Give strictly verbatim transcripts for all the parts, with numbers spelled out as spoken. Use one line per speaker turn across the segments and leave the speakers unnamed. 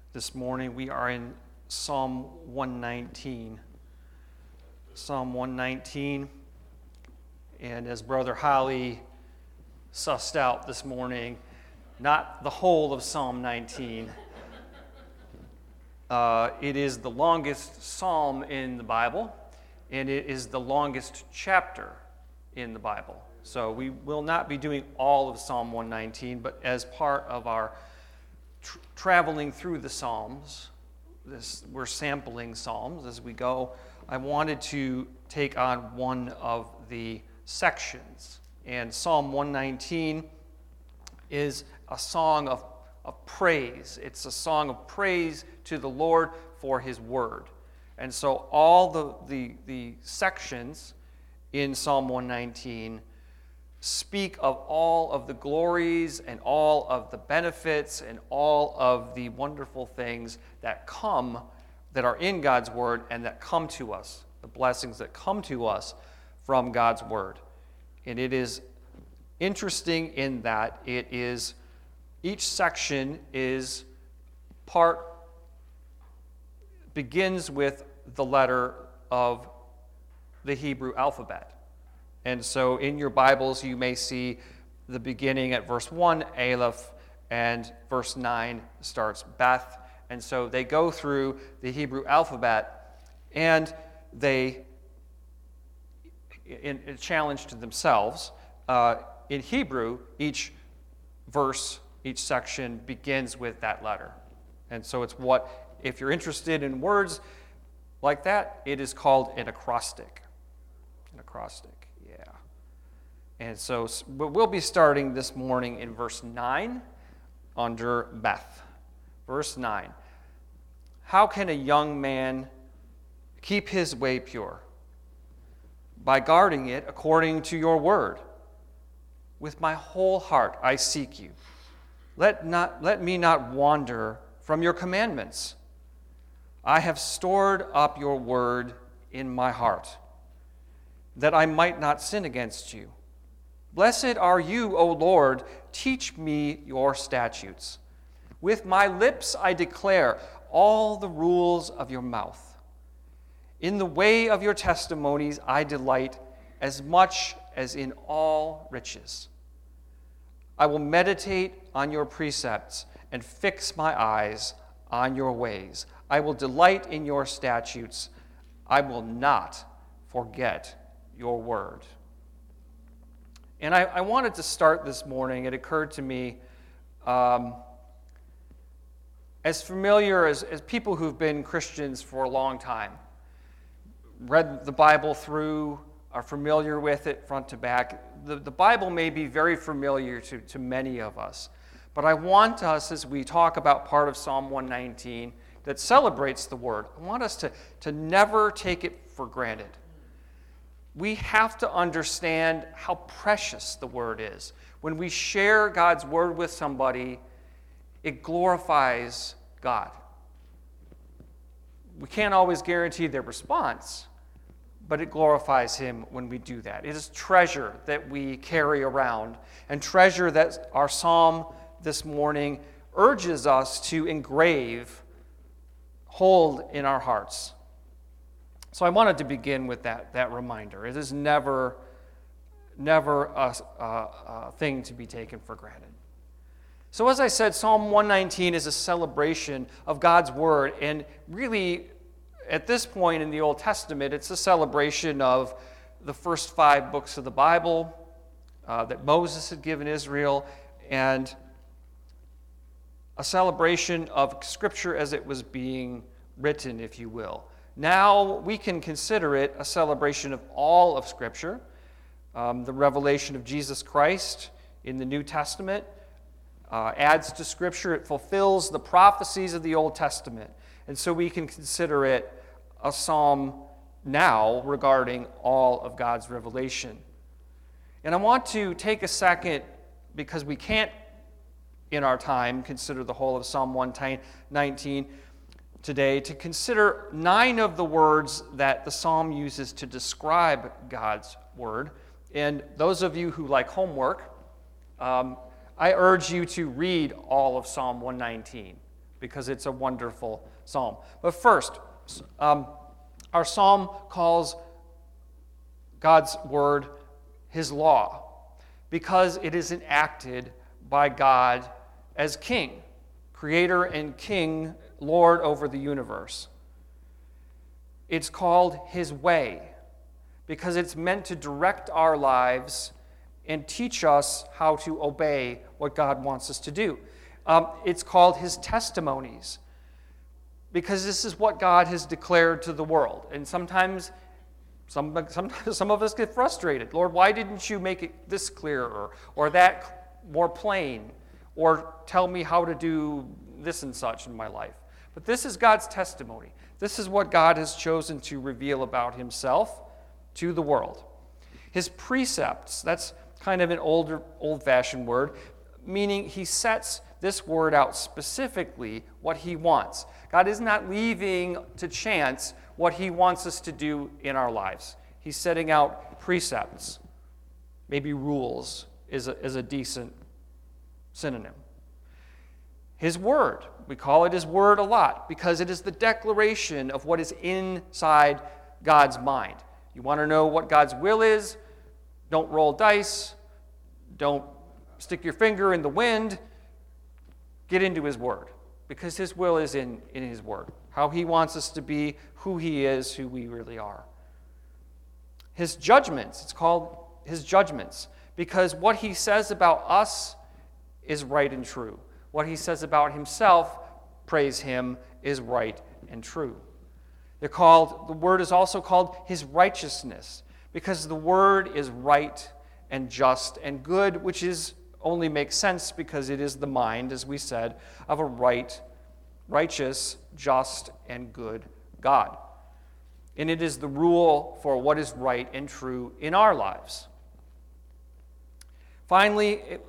This morning we are in Psalm one nineteen. Psalm one nineteen, and as Brother Holly sussed out this morning, not the whole of Psalm nineteen. Uh, it is the longest psalm in the Bible, and it is the longest chapter in the Bible. So we will not be doing all of Psalm one nineteen, but as part of our tr- traveling through the Psalms, this, we're sampling Psalms as we go. I wanted to take on one of the sections. And Psalm one nineteen is a song of, of praise. It's a song of praise to the Lord for his word. And so all the, the, the sections in Psalm one nineteen speak of all of the glories and all of the benefits and all of the wonderful things that come, that are in God's word and that come to us, the blessings that come to us from God's word. And it is interesting in that it is, each section is part, begins with the letter of the Hebrew alphabet. And so in your Bibles, you may see the beginning at verse one, Aleph, and verse nine starts Beth. And so they go through the Hebrew alphabet, and they, in a challenge to themselves, uh, in Hebrew, each verse, each section begins with that letter. And so it's what, if you're interested in words like that, it is called an acrostic. An acrostic. And so we'll be starting this morning in verse nine under Beth. Verse nine. How can a young man keep his way pure? By guarding it according to your word. With my whole heart I seek you. Let not let me not wander from your commandments. I have stored up your word in my heart, that I might not sin against you. Blessed are you, O Lord, teach me your statutes. With my lips I declare all the rules of your mouth. In the way of your testimonies I delight as much as in all riches. I will meditate on your precepts and fix my eyes on your ways. I will delight in your statutes. I will not forget your word. And I, I wanted to start this morning, it occurred to me, um, as familiar as, as people who've been Christians for a long time, read the Bible through, are familiar with it front to back. The, the Bible may be very familiar to, to many of us, but I want us, as we talk about part of Psalm one nineteen that celebrates the word, I want us to, to never take it for granted. We have to understand how precious the word is. When we share God's word with somebody, it glorifies God. We can't always guarantee their response, but it glorifies him when we do that. It is treasure that we carry around, and treasure that our psalm this morning urges us to engrave, hold in our hearts. So I wanted to begin with that, that reminder. It is never, never a, a, a thing to be taken for granted. So as I said, Psalm one nineteen is a celebration of God's word, and really, at this point in the Old Testament, it's a celebration of the first five books of the Bible uh, that Moses had given Israel, and a celebration of Scripture as it was being written, if you will. Now we can consider it a celebration of all of Scripture, um, the revelation of Jesus Christ in the New Testament uh, adds to Scripture. It fulfills the prophecies of the Old Testament. And so we can consider it a psalm now regarding all of God's revelation. And I want to take a second, because we can't in our time consider the whole of Psalm one nineteen today, to consider nine of the words that the psalm uses to describe God's word. And those of you who like homework, um, I urge you to read all of Psalm one nineteen. because it's a wonderful psalm. But first, um, our psalm calls God's word his law because it is enacted by God as king, creator and king, Lord over the universe. It's called his way because it's meant to direct our lives and teach us how to obey what God wants us to do. Um, it's called his testimonies because this is what God has declared to the world. And sometimes some, sometimes some of us get frustrated. Lord, why didn't you make it this clearer or that more plain or tell me how to do this and such in my life? But this is God's testimony. This is what God has chosen to reveal about himself to the world. His precepts, that's kind of an older, old-fashioned word, meaning he sets this word out specifically what he wants. God is not leaving to chance what he wants us to do in our lives. He's setting out precepts. Maybe rules is a, is a decent synonym. His word, we call it his word a lot because it is the declaration of what is inside God's mind. You want to know what God's will is? Don't roll dice. Don't stick your finger in the wind. Get into his word because his will is in, in his word. How he wants us to be, who he is, who we really are. His judgments, it's called his judgments because what he says about us is right and true. What he says about himself, praise him, is right and true. They're called, the word is also called his righteousness because the word is right and just and good, which is only makes sense because it is the mind, as we said, of a right, righteous, just, and good God. And it is the rule for what is right and true in our lives. Finally, it,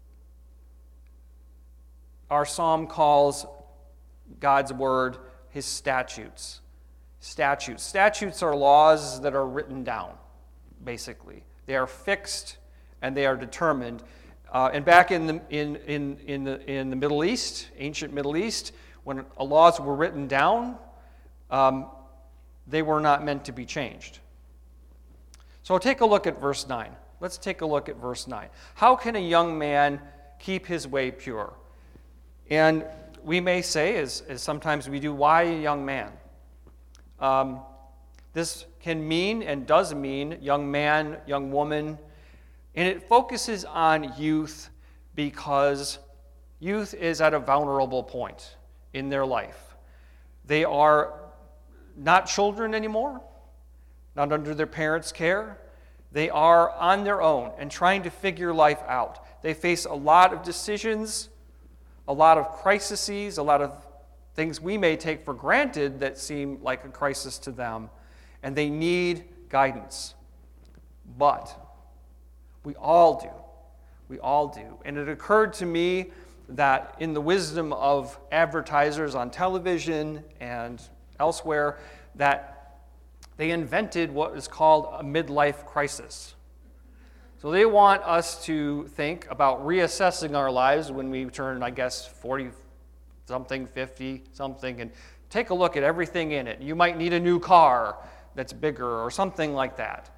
our psalm calls God's word his statutes. Statutes. Statutes are laws that are written down, basically. They are fixed and they are determined. Uh, and back in the in in in the in the Middle East, ancient Middle East, when laws were written down, um, they were not meant to be changed. So take a look at verse nine. Let's take a look at verse nine. How can a young man keep his way pure? And we may say, as, as sometimes we do, why a young man? Um, this can mean and does mean young man, young woman, and it focuses on youth because youth is at a vulnerable point in their life. They are not children anymore, not under their parents' care. They are on their own and trying to figure life out. They face a lot of decisions, a lot of crises, a lot of things we may take for granted that seem like a crisis to them, and they need guidance. But we all do. We all do. And it occurred to me that in the wisdom of advertisers on television and elsewhere, that they invented what is called a midlife crisis. So they want us to think about reassessing our lives when we turn, I guess, forty-something, fifty-something, and take a look at everything in it. You might need a new car that's bigger or something like that.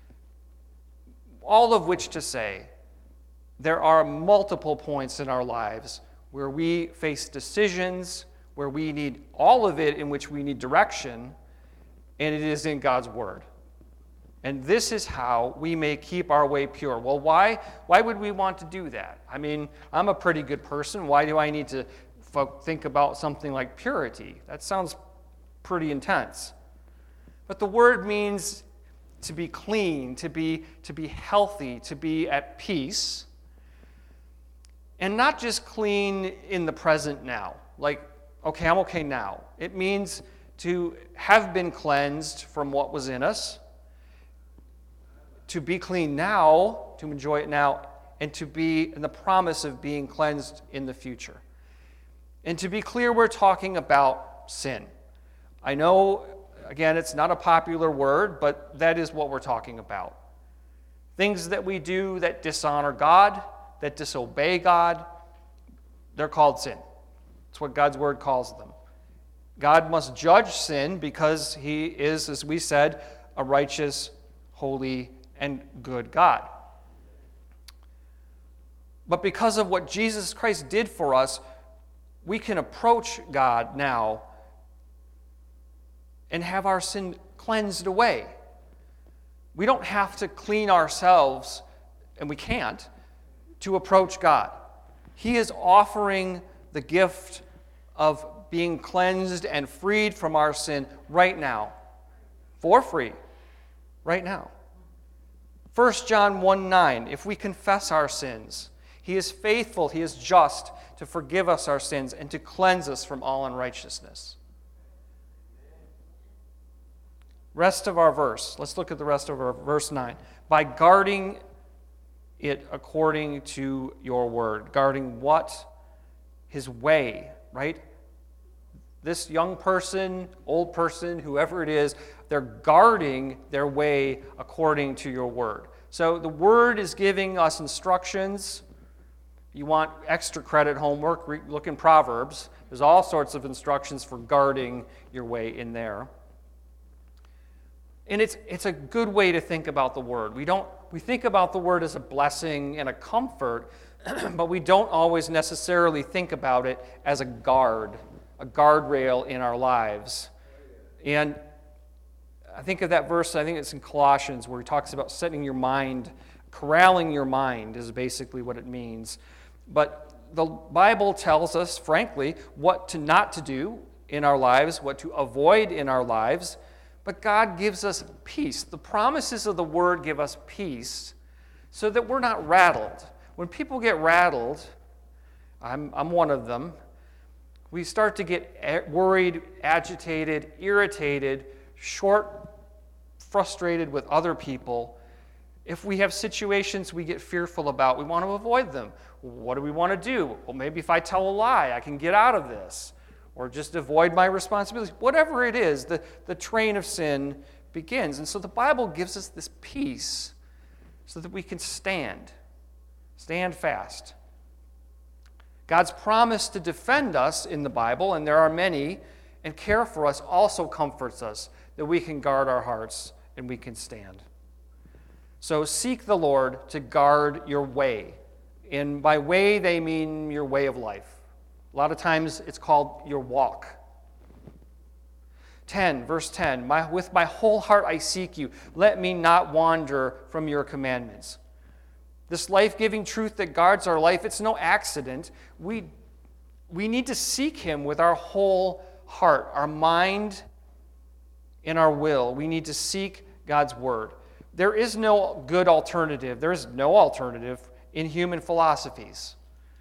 All of which to say, there are multiple points in our lives where we face decisions, where we need all of it in which we need direction, and it is in God's Word. And this is how we may keep our way pure. Well, why? Why would we want to do that? I mean, I'm a pretty good person. Why do I need to f- think about something like purity? That sounds pretty intense. But the word means to be clean, to be, to be healthy, to be at peace. And not just clean in the present now. Like, okay, I'm okay now. It means to have been cleansed from what was in us, to be clean now, to enjoy it now, and to be in the promise of being cleansed in the future. And to be clear, we're talking about sin. I know, again, it's not a popular word, but that is what we're talking about. Things that we do that dishonor God, that disobey God, they're called sin. That's what God's word calls them. God must judge sin because he is, as we said, a righteous, holy, and good God. But because of what Jesus Christ did for us, we can approach God now and have our sin cleansed away. We don't have to clean ourselves, and we can't, to approach God. He is offering the gift of being cleansed and freed from our sin right now, for free, right now. First John one nine, if we confess our sins, he is faithful, he is just to forgive us our sins and to cleanse us from all unrighteousness. Rest of our verse. Let's look at the rest of our verse nine. By guarding it according to your word. Guarding what? His way, right? This young person, old person, whoever it is, they're guarding their way according to your word. So the word is giving us instructions. You want extra credit homework, look in Proverbs. There's all sorts of instructions for guarding your way in there. And it's it's a good way to think about the word. We don't we think about the word as a blessing and a comfort, but we don't always necessarily think about it as a guard, a guardrail in our lives. And I think of that verse, I think it's in Colossians, where he talks about setting your mind, corralling your mind is basically what it means. But the Bible tells us, frankly, what to not to do in our lives, what to avoid in our lives. But God gives us peace. The promises of the Word give us peace so that we're not rattled. When people get rattled, I'm, I'm one of them, we start to get worried, agitated, irritated, short, frustrated with other people. If we have situations we get fearful about, we want to avoid them. What do we want to do? Well, maybe if I tell a lie, I can get out of this. Or just avoid my responsibilities. Whatever it is, the, the train of sin begins. And so the Bible gives us this peace so that we can stand. Stand fast. God's promise to defend us in the Bible, and there are many, and care for us also comforts us that we can guard our hearts and we can stand. So seek the Lord to guard your way. And by way, they mean your way of life. A lot of times it's called your walk. ten, verse ten, my, with my whole heart I seek you. Let me not wander from your commandments. This life-giving truth that guards our life, it's no accident. We, we need to seek him with our whole heart, our mind, and our will. We need to seek God's word. There is no good alternative. There is no alternative in human philosophies.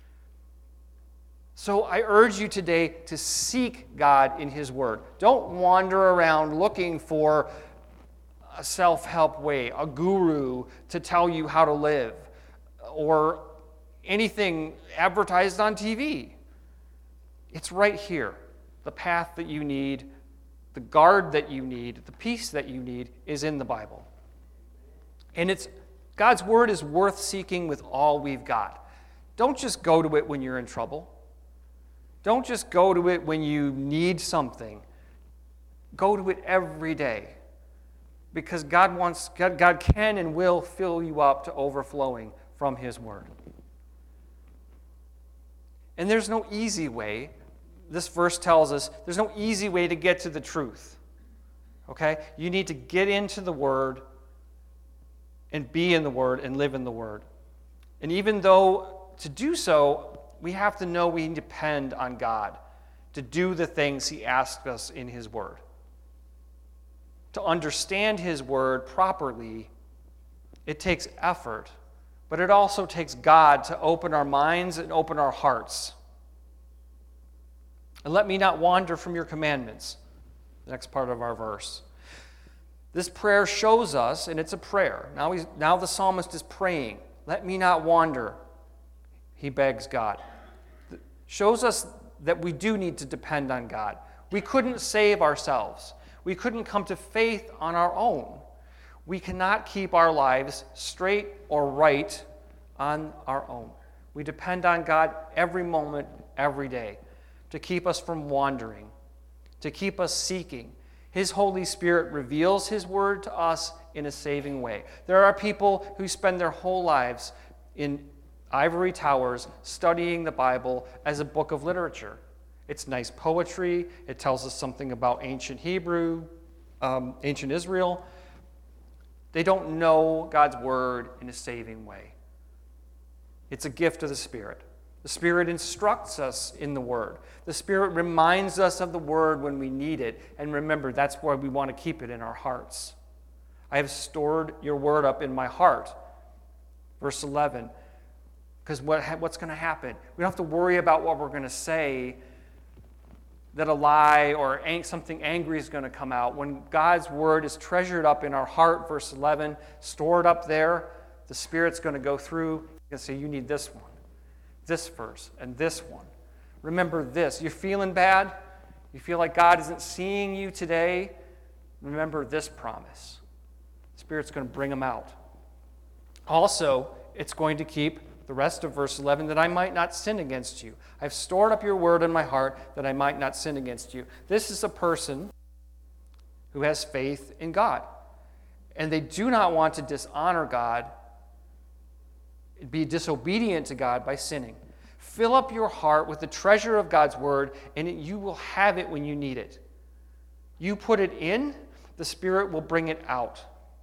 So I urge you today to seek God in his word. Don't wander around looking for a self-help way, a guru to tell you how to live, or anything advertised on T V. It's right here. The path that you need, the guard that you need, the peace that you need is in the Bible. And it's God's word is worth seeking with all we've got. Don't just go to it when you're in trouble. Don't just go to it when you need something. Go to it every day. Because God wants, God, God can and will fill you up to overflowing from his word. And there's no easy way. This verse tells us there's no easy way to get to the truth. Okay? You need to get into the word and be in the word and live in the word. And even though to do so, we have to know we depend on God to do the things he asks us in his word. To understand his word properly, it takes effort, but it also takes God to open our minds and open our hearts. And let me not wander from your commandments. The next part of our verse. This prayer shows us, and it's a prayer. Now, he's, now the psalmist is praying. Let me not wander. He begs God. It shows us that we do need to depend on God. We couldn't save ourselves. We couldn't come to faith on our own. We cannot keep our lives straight or right on our own. We depend on God every moment, every day, to keep us from wandering, to keep us seeking. His Holy Spirit reveals His word to us in a saving way. There are people who spend their whole lives in ivory towers studying the Bible as a book of literature. It's nice poetry. It tells us something about ancient Hebrew, um, ancient Israel. They don't know God's word in a saving way. It's a gift of the Spirit. The Spirit instructs us in the Word. The Spirit reminds us of the Word when we need it. And remember, that's why we want to keep it in our hearts. I have stored your Word up in my heart. Verse eleven. Because what, what's going to happen? We don't have to worry about what we're going to say, that a lie or something angry is going to come out. When God's Word is treasured up in our heart, verse eleven, stored up there, the Spirit's going to go through and say, you need this one. This verse and this one. Remember this. You're feeling bad? You feel like God isn't seeing you today? Remember this promise. The Spirit's going to bring them out. Also, it's going to keep the rest of verse eleven, that I might not sin against you. I've stored up your word in my heart that I might not sin against you. This is a person who has faith in God. And they do not want to dishonor God, be disobedient to God by sinning. Fill up your heart with the treasure of God's word, and you will have it when you need it. You put it in, the Spirit will bring it out.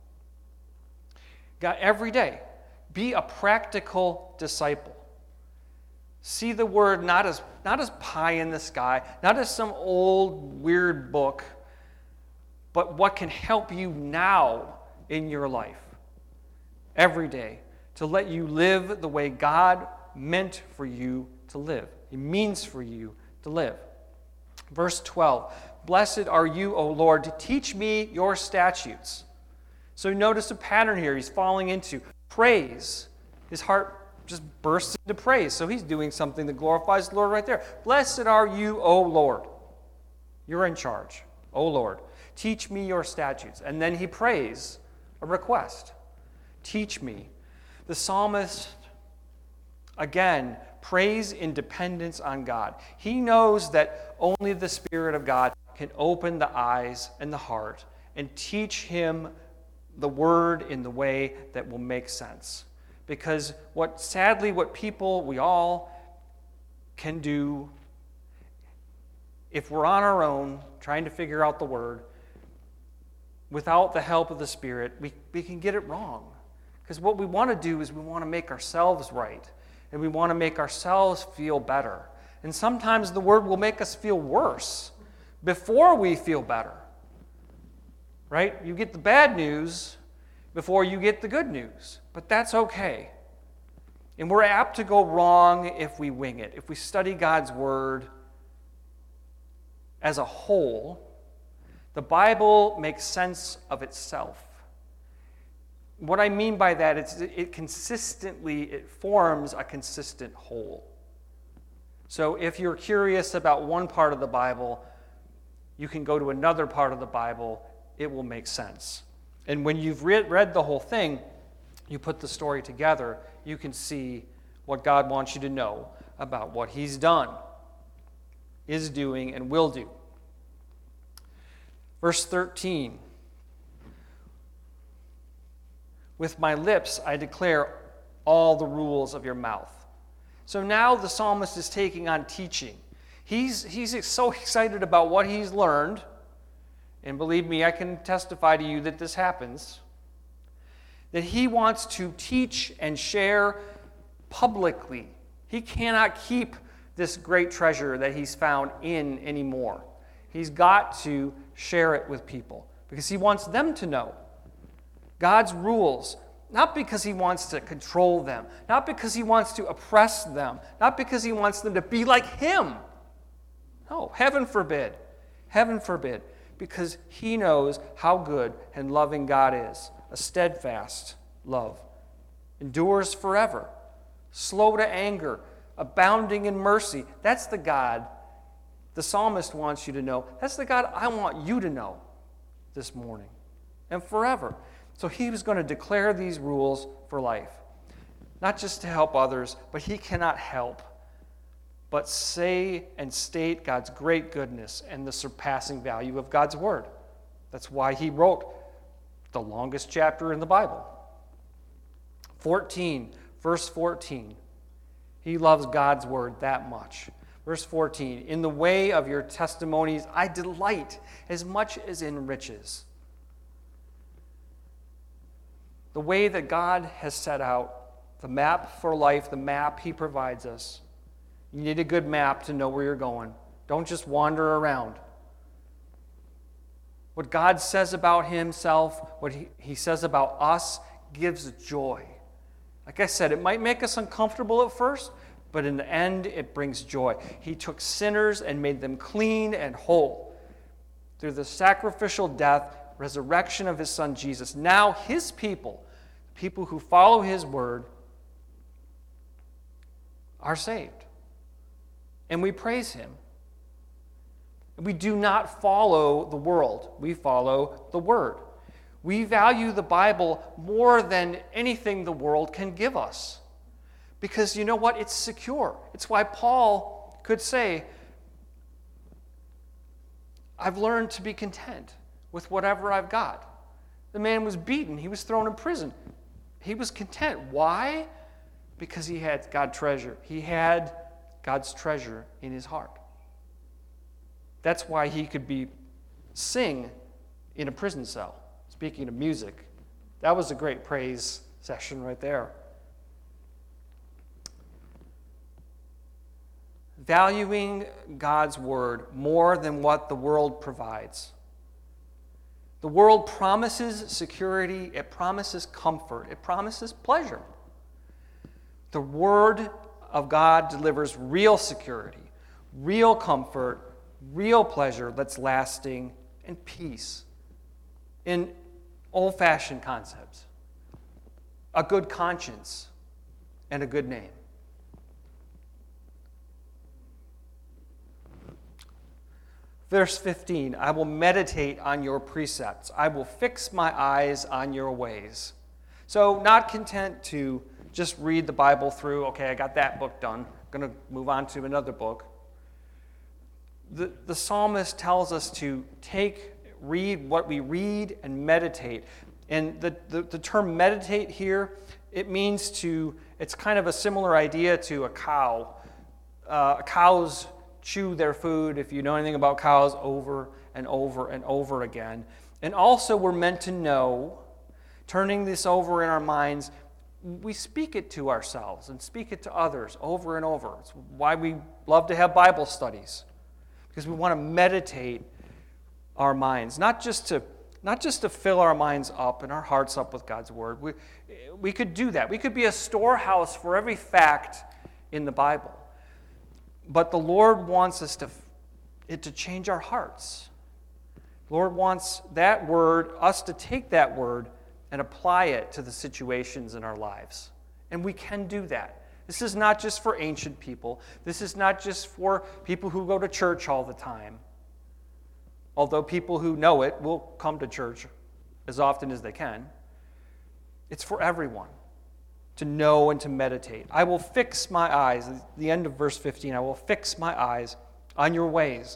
God, every day, be a practical disciple. See the word not as, not as pie in the sky, not as some old weird book, but what can help you now in your life, every day, to let you live the way God meant for you to live. He means for you to live. Verse twelve, blessed are you, O Lord, to teach me your statutes. So notice a pattern here he's falling into. Praise. His heart just bursts into praise. So he's doing something that glorifies the Lord right there. Blessed are you, O Lord. You're in charge, O Lord. Teach me your statutes. And then he prays a request. Teach me. The psalmist, again, prays in dependence on God. He knows that only the Spirit of God can open the eyes and the heart and teach him the word in the way that will make sense. Because what sadly what people, we all can do, if we're on our own trying to figure out the word, without the help of the Spirit, we, we can get it wrong. Because what we want to do is we want to make ourselves right. And we want to make ourselves feel better. And sometimes the word will make us feel worse before we feel better. Right? You get the bad news before you get the good news. But that's okay. And we're apt to go wrong if we wing it. If we study God's word as a whole, the Bible makes sense of itself. What I mean by that is it consistently, it forms a consistent whole. So if you're curious about one part of the Bible, you can go to another part of the Bible. It will make sense. And when you've read, read the whole thing, you put the story together, you can see what God wants you to know about what He's done, is doing, and will do. Verse thirteen. With my lips I declare all the rules of your mouth. So now the psalmist is taking on teaching. He's, he's so excited about what he's learned, and believe me, I can testify to you that this happens, that he wants to teach and share publicly. He cannot keep this great treasure that he's found in anymore. He's got to share it with people because he wants them to know God's rules, not because he wants to control them, not because he wants to oppress them, not because he wants them to be like him. No, heaven forbid. Heaven forbid. Because he knows how good and loving God is. A steadfast love. Endures forever. Slow to anger. Abounding in mercy. That's the God the psalmist wants you to know. That's the God I want you to know this morning and forever. So he was going to declare these rules for life. Not just to help others, but he cannot help but say and state God's great goodness and the surpassing value of God's word. That's why he wrote the longest chapter in the Bible. fourteen, verse fourteen. He loves God's word that much. Verse fourteen, in the way of your testimonies I delight as much as in riches. The way that God has set out, the map for life, the map he provides us. You need a good map to know where you're going. Don't just wander around. What God says about himself, what he, he says about us, gives joy. Like I said, it might make us uncomfortable at first, but in the end, it brings joy. He took sinners and made them clean and whole. Through the sacrificial death, resurrection of his son Jesus, now his people, people who follow his word, are saved. And we praise him. We do not follow the world. We follow the word. We value the Bible more than anything the world can give us. Because you know what? It's secure. It's why Paul could say, I've learned to be content with whatever I've got. The man was beaten. He was thrown in prison. He was content. Why? Because he had God's treasure. He had God's treasure in his heart. That's why he could be sing in a prison cell. Speaking of music, that was a great praise session right there. Valuing God's word more than what the world provides. The world promises security, it promises comfort, it promises pleasure. The word of God delivers real security, real comfort, real pleasure that's lasting, and peace in old-fashioned concepts. A good conscience and a good name. Verse fifteen, I will meditate on your precepts. I will fix my eyes on your ways. So not content to just read the Bible through, okay, I got that book done. I'm going to move on to another book. The, the psalmist tells us to take, read what we read and meditate. And the, the, the term meditate here, it means to, it's kind of a similar idea to a cow. Uh, cows chew their food, if you know anything about cows, over and over and over again. And also we're meant to know, turning this over in our minds, we speak it to ourselves and speak it to others over and over. It's why we love to have Bible studies, because we want to meditate our minds, not just to not just to fill our minds up and our hearts up with God's word. We, we could do that. We could be a storehouse for every fact in the Bible. But the Lord wants us to it to change our hearts. The Lord wants that word, us to take that word and apply it to the situations in our lives. And we can do that. This is not just for ancient people. This is not just for people who go to church all the time. Although people who know it will come to church as often as they can. It's for everyone to know and to meditate. I will fix my eyes, at the end of verse fifteen, I will fix my eyes on your ways.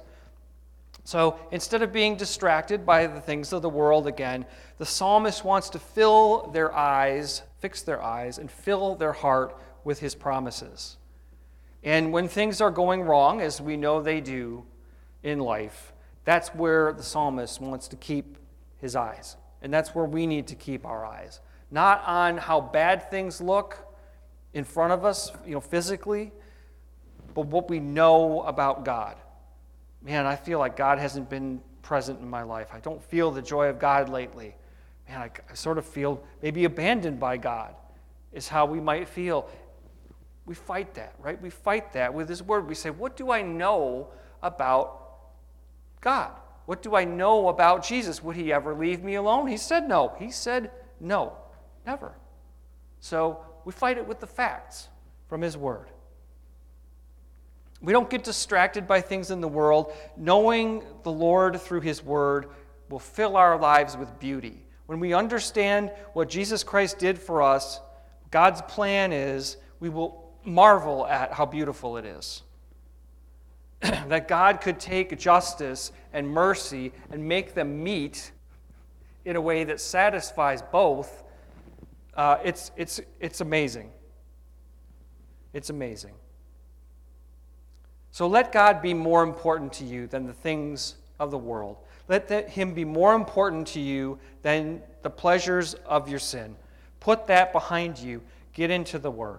So instead of being distracted by the things of the world again, the psalmist wants to fill their eyes, fix their eyes, and fill their heart with his promises. And when things are going wrong, as we know they do in life, that's where the psalmist wants to keep his eyes. And that's where we need to keep our eyes. Not on how bad things look in front of us, you know, physically, but what we know about God. Man, I feel like God hasn't been present in my life. I don't feel the joy of God lately. Man, I, I sort of feel maybe abandoned by God is how we might feel. We fight that, right? We fight that with his word. We say, what do I know about God? What do I know about Jesus? Would he ever leave me alone? He said no. He said no, never. So we fight it with the facts from his word. We don't get distracted by things in the world. Knowing the Lord through his word will fill our lives with beauty. When we understand what Jesus Christ did for us, God's plan is, we will marvel at how beautiful it is. that God could take justice and mercy and make them meet in a way that satisfies both, uh, it's, it's, it's amazing. It's amazing. So let God be more important to you than the things of the world. Let the, him be more important to you than the pleasures of your sin. Put that behind you. Get into the Word.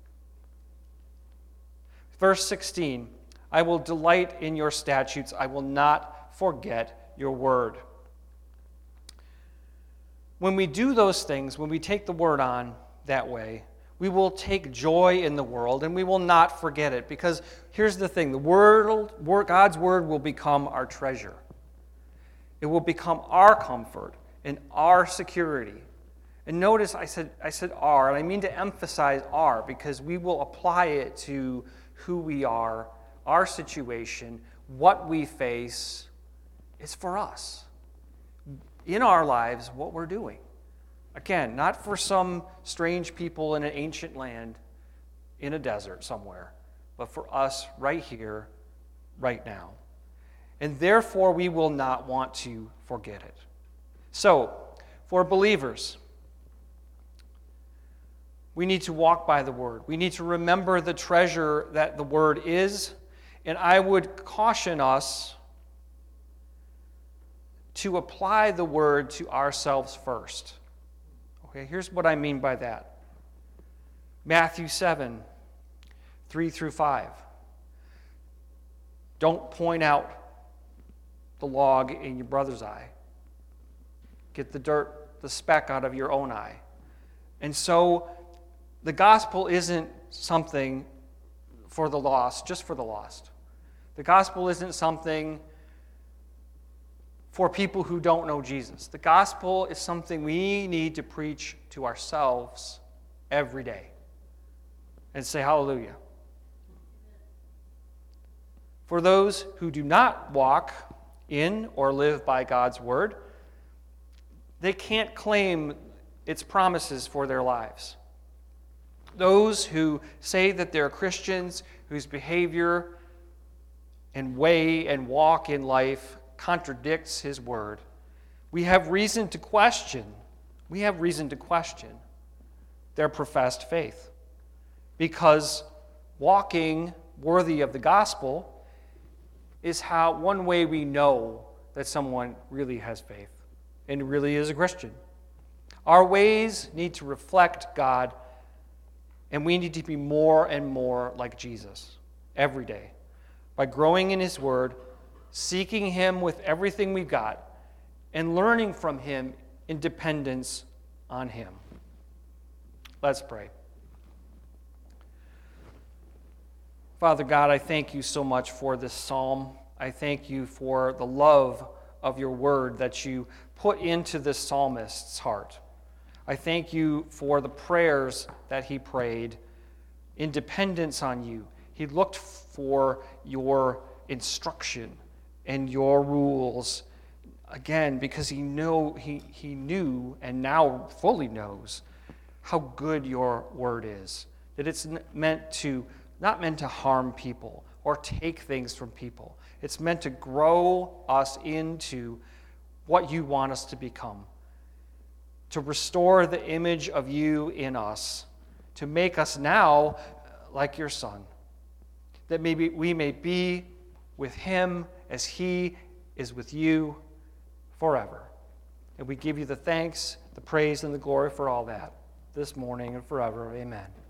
Verse sixteen, I will delight in your statutes. I will not forget your word. When we do those things, when we take the Word on that way, we will take joy in the world and we will not forget it. Because here's the thing, the word, God's Word will become our treasure. It will become our comfort and our security. And notice I said I said our, and I mean to emphasize our, because we will apply it to who we are, our situation, what we face. It's for us. In our lives, what we're doing. Again, not for some strange people in an ancient land in a desert somewhere, but for us right here, right now. And therefore, we will not want to forget it. So, for believers, we need to walk by the Word. We need to remember the treasure that the Word is. And I would caution us to apply the Word to ourselves first. Okay, here's what I mean by that. Matthew seven, three through five. Don't point out the log in your brother's eye. Get the dirt, the speck out of your own eye. And so the gospel isn't something for the lost, just for the lost. The gospel isn't something for people who don't know Jesus. The gospel is something we need to preach to ourselves every day and say hallelujah. For those who do not walk in or live by God's Word, they can't claim its promises for their lives. Those who say that they're Christians, whose behavior and way and walk in life contradicts His Word, we have reason to question, we have reason to question their professed faith. Because walking worthy of the gospel is how one way we know that someone really has faith and really is a Christian. Our ways need to reflect God, and we need to be more and more like Jesus every day by growing in His Word, seeking Him with everything we've got, and learning from Him in dependence on Him. Let's pray. Father God, I thank you so much for this psalm. I thank you for the love of your word that you put into this psalmist's heart. I thank you for the prayers that he prayed in dependence on you. He looked for your instruction and your rules, again, because he knew, he, he knew and now fully knows how good your word is, that it's meant to not meant to harm people or take things from people. It's meant to grow us into what you want us to become, to restore the image of you in us, to make us now like your Son, that maybe we may be with him as he is with you forever. And we give you the thanks, the praise, and the glory for all that this morning and forever. Amen.